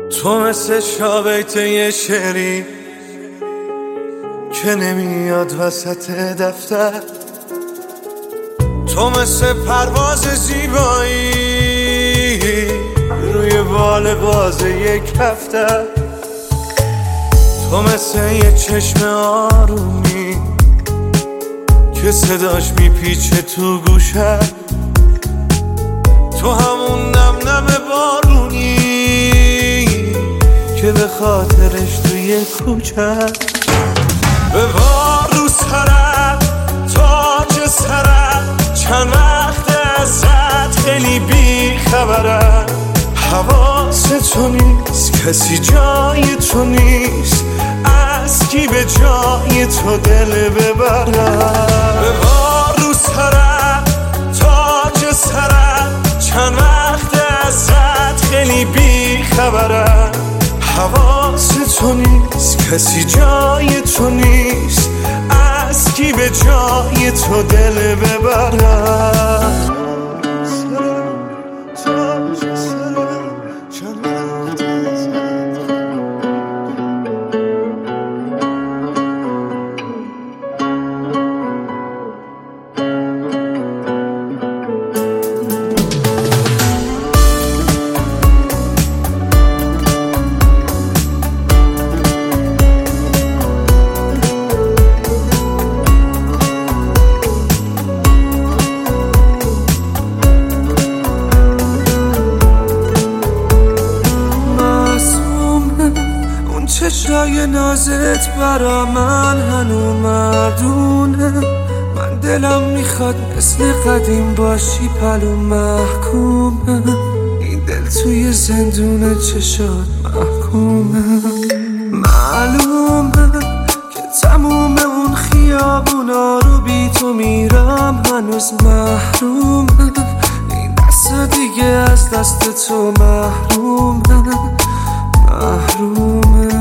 تو مثل شابیت یه شعری که نمیاد وسط دفتر، تو مثل پرواز زیبایی روی بال باز یک هفته، تو مثل یه چشم آرومی که صداش میپیچه تو گوشه، تو همون نم بارونی که به خاطرش توی کوچه ببار رو سرم تاج سرم، چند وقت ازت خیلی بی خبرم، حواس تو نیست کسی جای تو نیست، از کی به جای تو دل ببرم، ببار رو سرم تاج سرم، چند وقت ازت خیلی بی خبرم، حواس تو نیست کسی جای تو نیست، از کی به جای تو دل ببرم. چشای نازت برا من هنو مردونه، من دلم میخواد مثل قدیم باشی پلو محکومه، این دل توی زندون چشات محکومه، معلومه که تموم اون خیابونا رو بی تو میرم هنوز محرومه، این دست دیگه از دست تو محرومه محرومه،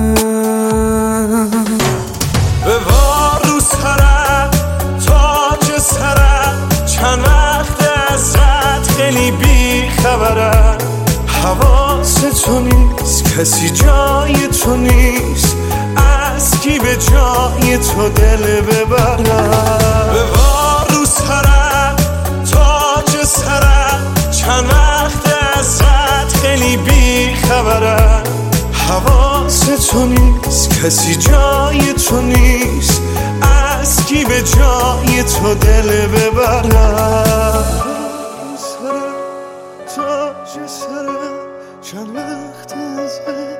ببار رو سرم تاج سرم، چند وقت ازت خیلی بی خبرم، حواس تو نیست کسی جای تو نیست، از کی به جای تو دل ببرم، ببار رو سرم تاج سرم، چند وقت ازت خیلی بی خبرم، حواس تو نیست کسی جای تو نیست، از کی به جای تو دل ببرم، سرم تاج سرم، چند وقت ازت